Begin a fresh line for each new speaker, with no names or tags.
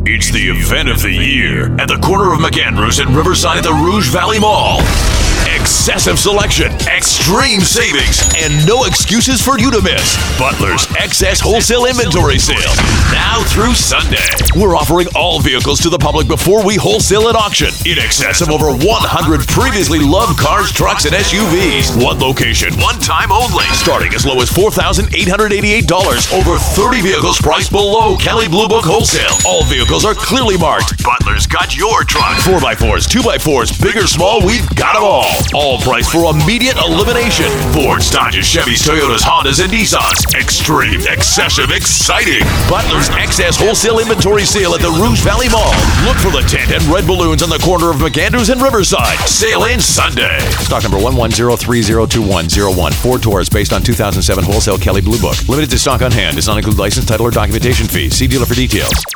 It's the event of the year at the corner of McAndrews and Riverside at the Rouge Valley Mall. Excessive selection, extreme savings, and no excuses for you to miss. Butler's Excess Wholesale Inventory Sale, now through Sunday. We're offering all vehicles to the public before we wholesale at auction. In excess of over 100 previously loved cars, trucks, and SUVs. One location, one time only. Starting as low as $4,888. Over 30 vehicles priced below Kelley Blue Book Wholesale. All vehicles are clearly marked. Butler's got your truck. 4x4s, 2x4s, big or small, we've got them all. All priced for immediate elimination. Fords, Dodges, Chevys, Toyotas, Hondas, and Nissans. Extreme, excessive, exciting. Butler's Excess Wholesale Inventory Sale at the Rouge Valley Mall. Look for the tent and red balloons on the corner of McAndrews and Riverside. Sale ends Sunday. Stock number 1103021001. Ford Taurus based on 2007 wholesale Kelley Blue Book. Limited to stock on hand. Does not include license, title, or documentation fees. See dealer for details.